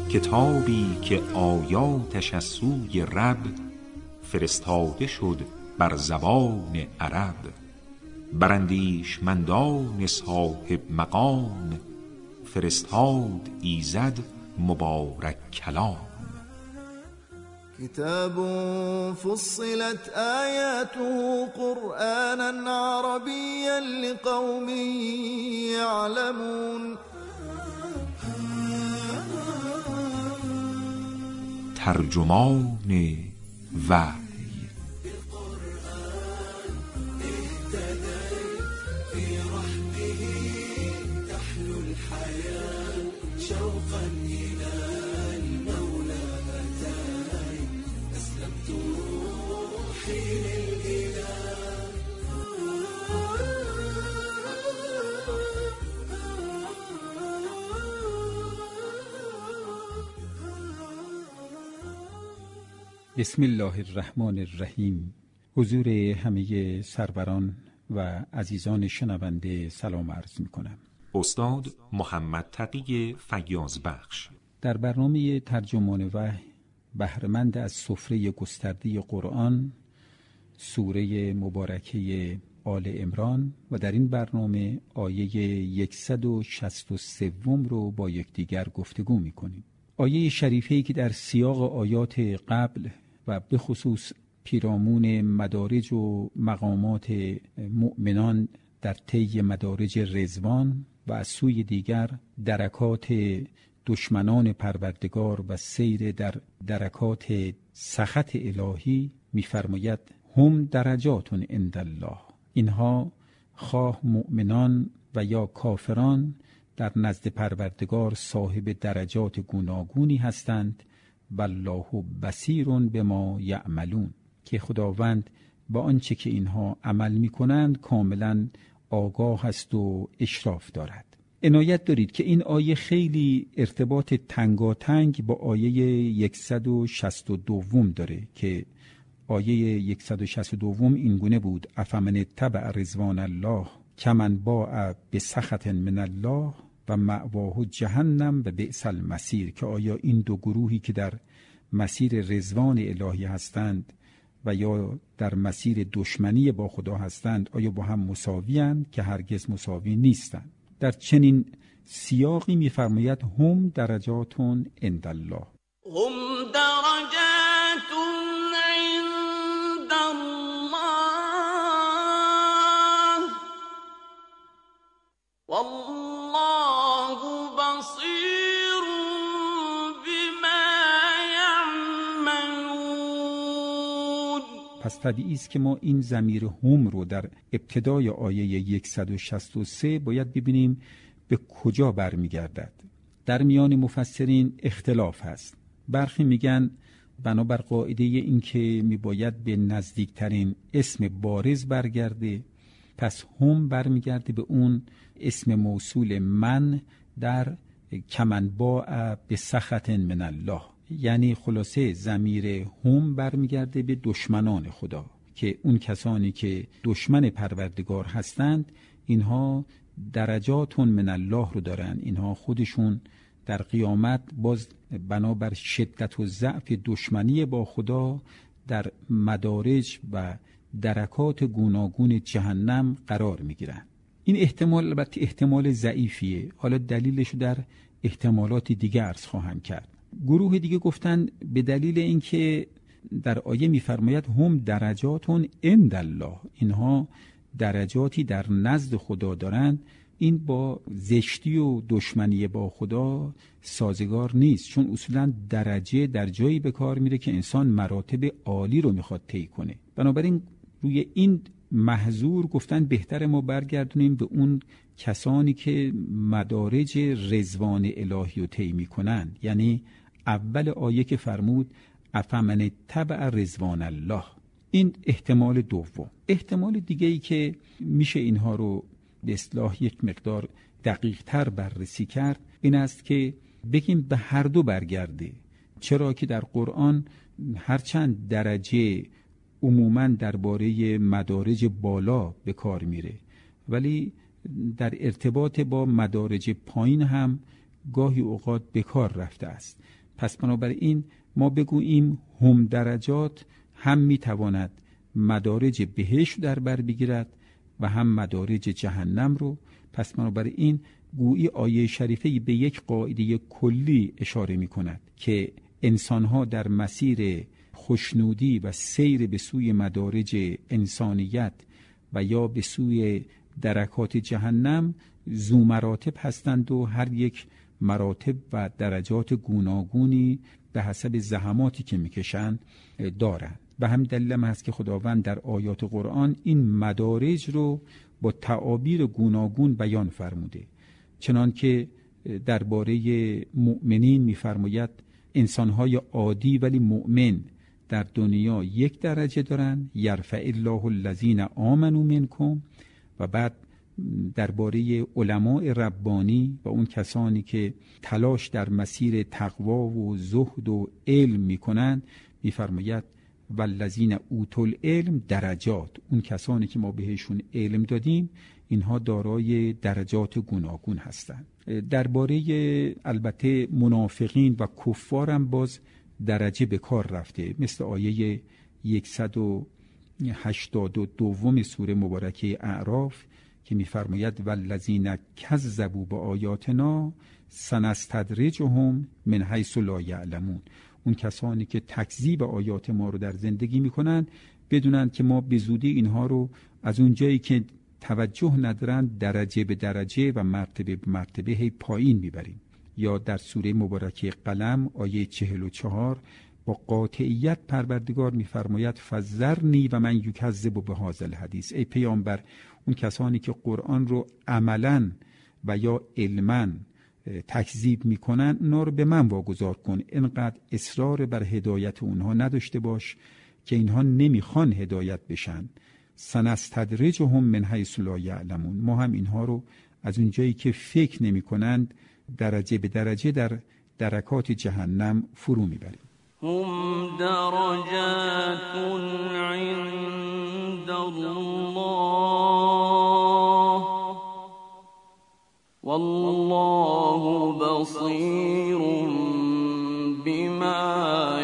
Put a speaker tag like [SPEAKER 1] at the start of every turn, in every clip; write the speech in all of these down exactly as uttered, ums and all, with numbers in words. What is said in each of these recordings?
[SPEAKER 1] کتابی که آیاتش از سوی رب فرستاده شد بر زبان عرب، بر اندیشمندان صاحب مقام فرستاد ایزد مبارک کلام.
[SPEAKER 2] كتاب فصلت آياته قرآنا عربيا لقوم يعلمون.
[SPEAKER 1] ترجمان وحی.
[SPEAKER 3] بسم الله الرحمن الرحیم. حضور همه سروران و عزیزان شنونده سلام عرض می کنم.
[SPEAKER 1] استاد محمد تقی فیاض بخش
[SPEAKER 3] در برنامه ترجمان وحی بهره‌مند از سفره گسترده قرآن، سوره مبارکه آل عمران، و در این برنامه آیه صد و شصت و سه رو با یکدیگر گفتگو می کنیم. آیه شریفه‌ای که در سیاق آیات قبل و به خصوص پیرامون مدارج و مقامات مؤمنان در طی مدارج رضوان و از سوی دیگر درکات دشمنان پروردگار و سیر در درکات سخط الهی می‌فرماید هم درجات عند الله. اینها خواه مؤمنان و یا کافران در نزد پروردگار صاحب درجات گوناگونی هستند. والله بصیر بما یعملون، که خداوند با آنچه که اینها عمل می کنند کاملا آگاه است و اشراف دارد. عنایت دارید که این آیه خیلی ارتباط تنگاتنگ با آیه صد و شصت و دو داره که آیه صد و شصت و دو این گونه بود: افمن اتبع رضوان الله کمن باء بسخط من الله و مأواه جهنم و بئس المصیر. که آیا این دو گروهی که در مسیر رضوان الهی هستند و یا در مسیر دشمنی با خدا هستند آیا با هم مساوی‌اند؟ که هرگز مساوی نیستند. در چنین سیاقی می‌فرماید هم درجاتون عند الله.
[SPEAKER 2] هم درجات عند الله والله بصیر بما یعملون.
[SPEAKER 3] پس طبیعی است که ما این ضمیر هم رو در ابتدای آیه صد و شصت و سه باید ببینیم به کجا برمیگردد. در میان مفسرین اختلاف هست. برخی میگن بنابر قاعده این که میباید به نزدیکترین اسم بارز برگرده، پس هم برمیگرده به اون اسم موصول من در کمن باء بسخط من الله. یعنی خلاصه ضمیر هم برمیگرده به دشمنان خدا، که اون کسانی که دشمن پروردگار هستند اینها درجاتون من الله رو دارن. اینها خودشون در قیامت باز بنابر شدت و ضعف دشمنی با خدا در مدارج و درکات گوناگون جهنم قرار میگیرن. این احتمال البته احتمال ضعیفیه. حالا دلیلش رو در احتمالات دیگه عرض خواهم کرد. گروه دیگه گفتن به دلیل اینکه در آیه میفرماید هم درجاتون عند الله، اینها درجاتی در نزد خدا دارن، این با زشتی و دشمنی با خدا سازگار نیست، چون اصولا درجه در جایی به کار میره که انسان مراتب عالی رو میخواد طی کنه. بنابراین روی این محظور گفتن بهتر ما برگردونیم به اون کسانی که مدارج رضوان الهی رو طی میکنن. یعنی اول آیه که فرمود افمن تبع رضوان الله، این احتمال دوم. احتمال دیگه ای که میشه اینها رو به اصطلاح یک مقدار دقیق تر بررسی کرد این است که بگیم به هر دو برگرده. چرا که در قرآن هرچند درجه عموماً درباره مدارج بالا به کار میره، ولی در ارتباط با مدارج پایین هم گاهی اوقات به کار رفته است. پس بنابراین ما بگوییم هم درجات هم میتواند مدارج بهشت در بر بگیرد و هم مدارج جهنم رو. پس بنابراین گویی آیه شریفه به یک قاعده کلی اشاره می کند که انسانها در مسیر خوشنودی و سیر به سوی مدارج انسانیت و یا به سوی درکات جهنم ذو مراتب هستند و هر یک مراتب و درجات گوناگونی به حسب زحماتی که میکشند دارند. به همین دلیل هم هست که خداوند در آیات قرآن این مدارج رو با تعابیر گوناگون بیان فرموده. چنان که درباره مؤمنین میفرماید انسانهای عادی ولی مؤمن در دنیا یک درجه دارن، یرفع الله الذین آمنوا منکم، و بعد درباره علماء ربانی و اون کسانی که تلاش در مسیر تقوا و زهد و علم میکنند میفرماید والذین اوتوا العلم درجات، اون کسانی که ما بهشون علم دادیم اینها دارای درجات گوناگون هستند. درباره البته منافقین و کفار هم باز درجه به کار رفته، مثل آیه صد و هشتاد و دو سوره مبارکه اعراف که می‌فرماید والذین کذبوا بآیاتنا سنستدرجهم من حیث لا یعلمون، اون کسانی که تکذیب آیات ما رو در زندگی میکنند بدونند که ما به زودی اینها رو از اون جایی که توجه ندارند درجه به درجه و مرتبه به مرتبه هی پایین میبریم. یا در سوره مبارکه قلم آیه چهل و چهار با قاطعیت پروردگار میفرماید فذرنی و من یکذب بهذا الحدیث، ای پیامبر اون کسانی که قرآن رو عملاً و یا علماً تکذیب میکنن اونا رو به من واگذار کن، اینقدر اصرار بر هدایت اونها نداشته باش که اینها نمیخوان هدایت بشن. سنستدرجهم من حیث لا یعلمون، ما هم اینها رو از اون جایی که فکر نمیکنند درجه به درجه در درکات جهنم فرو میبریم.
[SPEAKER 2] هم درجات عند الله والله بصیر بما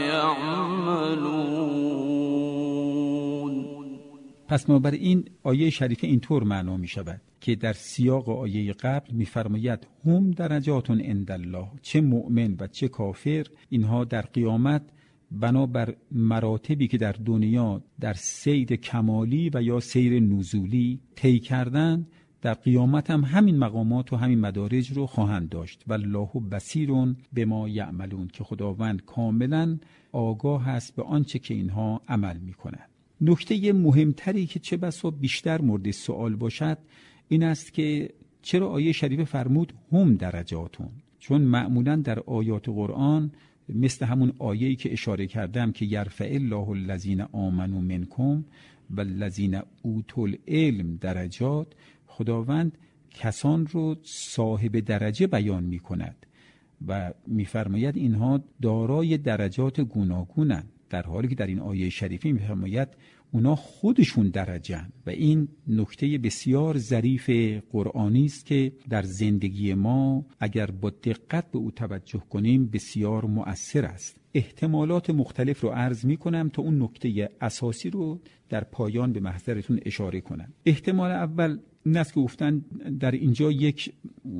[SPEAKER 2] یعملون.
[SPEAKER 3] پس ما بر این آیه شریفه اینطور معنا می شود که در سیاق آیه قبل می فرماید هم درجات عند الله، چه مؤمن و چه کافر اینها در قیامت بنابر مراتبی که در دنیا در سیر کمالی و یا سیر نزولی طی کردن در قیامت هم همین مقامات و همین مدارج رو خواهند داشت. والله بصیر بما یعملون، که خداوند کاملا آگاه است به آنچه که اینها عمل میکنند. نکته مهمتری که چه بسا بیشتر مورد سوال باشد این است که چرا آیه شریفه فرمود هم درجاتون؟ چون معمولا در آیات قرآن مثل همون آیه‌ای که اشاره کردم که یرفع الله الذین آمنوا منکم والذین اوتوا العلم درجات، خداوند کسان رو صاحب درجه بیان می کند و می فرماید اینها دارای درجات گوناگونند، در حالی که در این آیه شریفه می فرماید اونا خودشون درجه‌اند. و این نکته بسیار ظریف قرآنی است که در زندگی ما اگر با دقت به او توجه کنیم بسیار مؤثر است. احتمالات مختلف رو عرض می کنم تا اون نکته اساسی رو در پایان به محضرتون اشاره کنم. احتمال اول این است که گفتن در اینجا یک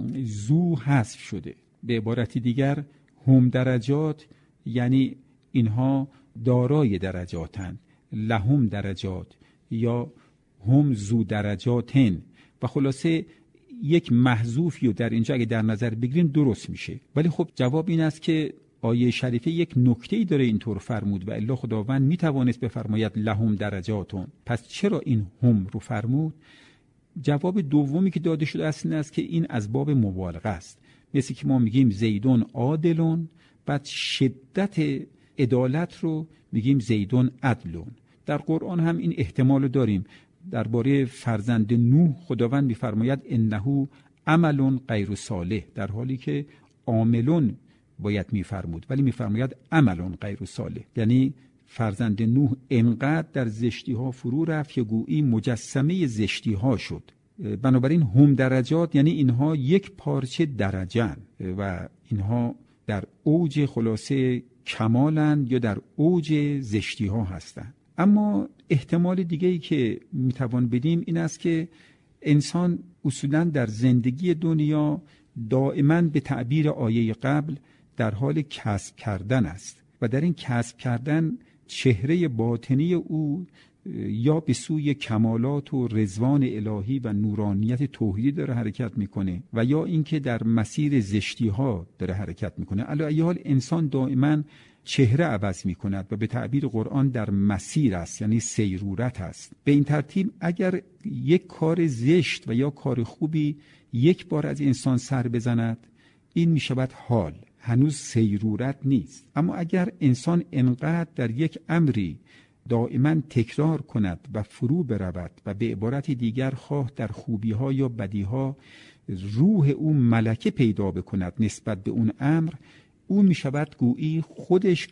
[SPEAKER 3] زو حذف شده، به عبارتی دیگر هم درجات یعنی اینها دارای درجاتند، لهم درجات یا هم زو درجاتن، و خلاصه یک محذوفی رو در اینجا اگه در نظر بگیریم درست میشه. ولی خب جواب این است که آیه شریفه یک نکته‌ای داره اینطور فرمود و الا خداوند میتوانست بفرماید لهم درجاتون، پس چرا این هم رو فرمود؟ جواب دومی که داده شده است این است که این از باب مبالغه است. مثل که ما میگیم زیدون عادلون، بعد شدت عدالت رو میگیم زیدون عدلون. در قرآن هم این احتمال داریم. درباره فرزند نوح خداوند میفرماید انه عمل غیر صالح، در حالی که عاملون باید میفرمود ولی میفرماید عمل غیر صالح، یعنی فرزند نوح انقدر در زشتی ها فرو رفت که گویی مجسمه زشتی ها شد. بنابراین هم درجات یعنی اینها یک پارچه درجن و اینها در اوج خلاصه کمالند یا در اوج زشتی ها هستند. اما احتمال دیگه‌ای که میتوان بدیم این است که انسان اصولاً در زندگی دنیا دائما به تعبیر آیه قبل در حال کسب کردن است و در این کسب کردن چهره باطنی او یا به سوی کمالات و رضوان الهی و نورانیت توحیدی داره حرکت میکنه و یا اینکه در مسیر زشتی ها داره حرکت میکنه. علی ای حال انسان دائما چهره عوض میکند و به تعبیر قرآن در مسیر است، یعنی سیرورت است. به این ترتیب اگر یک کار زشت و یا کار خوبی یک بار از انسان سر بزند این میشود حال، هنوز سیرورت نیست. اما اگر انسان انقدر در یک امری دائما تکرار کند و فرو برود و به عبارت دیگر خواه در خوبی ها یا بدی ها روح او ملکه پیدا بکند نسبت به اون امر، او می شود گویی خودش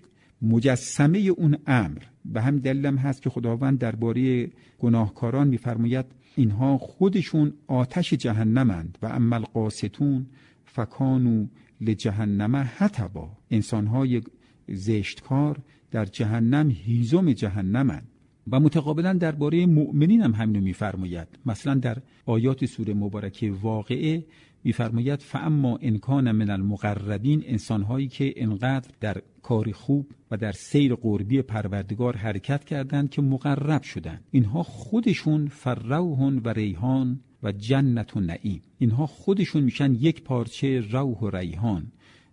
[SPEAKER 3] مجسمه اون امر. به هم دلیلم هست که خداوند درباره گناهکاران می فرماید اینها خودشون آتش جهنمند و اما القاسطون فکانوا لجهنم حطبا. انسانهای زشتکار در جهنم هیزم جهنمند. و متقابلا درباره مؤمنین هم همینو میفرماید. مثلا در آیات سوره مبارکه واقعه میفرماید فاما ان کان من المقربین، انسانهایی که انقدر در کار خوب و در سیر قربی پروردگار حرکت کردند که مقرب شدند، اینها خودشون فروح و ریحان و جنت و نعیم، اینها خودشون میشن یک پارچه روح و ریحان،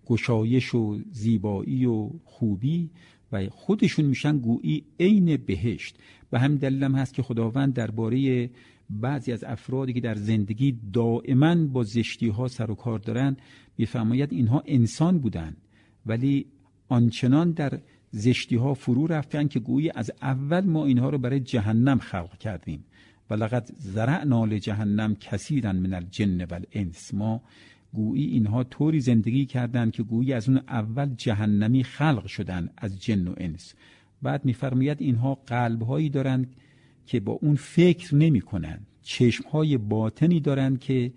[SPEAKER 3] گشایش و زیبایی و خوبی، و خودشون میشن گویی عین بهشت. و هم دلیلم هست که خداوند درباره بعضی از افرادی که در زندگی دائما با زشتی ها سر و کار دارن میفرماید اینها انسان بودن ولی آنچنان در زشتی ها فرو رفتن که گویی از اول ما اینها رو برای جهنم خلق کردیم. ولقد ذرأنا لجهنم کثیرا من الجن والانس، ما گویی اینها طوری زندگی کردند که گویی از اون اول جهنمی خلق شدن از جن و انس. بعد میفرماید اینها قلب‌هایی دارند که با اون فکر نمی‌کنند، چشم‌های باطنی دارند که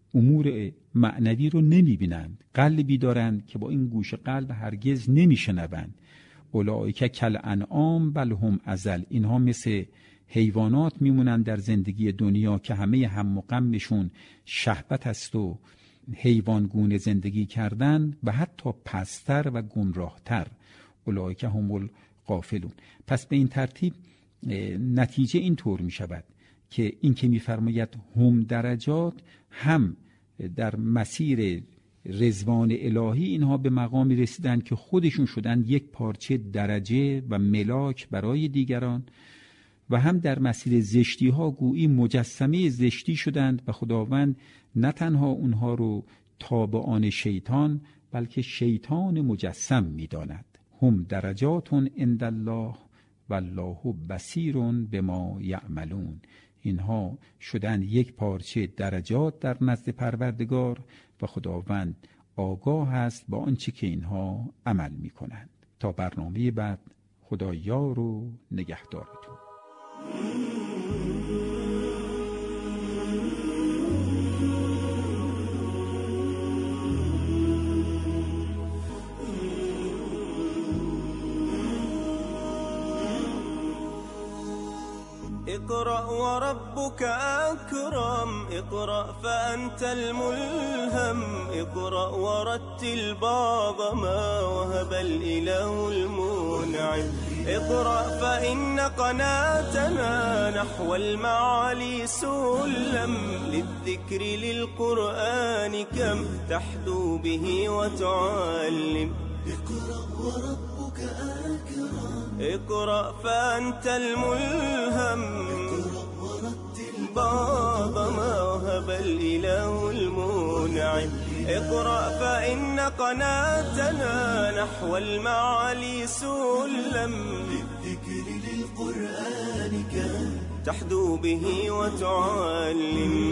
[SPEAKER 3] امور معنوی رو نمی‌بینند، قلبی دارند که با این گوش قلب هرگز نمی‌شنوند. اولئک کالانعام بل هم اضل، اینها مثل حیوانات میمونند در زندگی دنیا که همه هم و غمشون شهوت است و حیوانگونه زندگی کردن و حتی پستر و گمراهتر. اولئک هم الغافلون. پس به این ترتیب نتیجه این طور می شود که این که می فرماید هم درجات، هم در مسیر رضوان الهی اینها به مقامی رسیدن که خودشون شدن یک پارچه درجه و ملاک برای دیگران، و هم در مسیر زشتی ها گویی مجسمه زشتی شدند و خداوند نه تنها اونها رو تابعان شیطان بلکه شیطان مجسم می‌داند. هم درجات عند الله والله بصیر بما یعملون، اینها شدن یک پارچه درجات در نزد پروردگار و خداوند آگاه است با آنچه که اینها عمل می‌کنند. تا برنامه بعد، خدا یار و نگهدارتون.
[SPEAKER 4] اقرأ وربك أكرم، اقرأ فأنت الملهم، اقرأ ورتل بعض ما وهب الإله المنعم، اقرأ فإن قناتنا نحو المعالي سلم، للذكر للقرآن كم تحدو به وتعلم. اقرأ وربك أكرم، اقرأ فأنت الملهم، اقرأ ورتل بعض ما وهب الإله المنعم، اقرأ فإن قناتنا نحو المعالي سلم، للذكر للقرآن كم تحدو به وتعلم.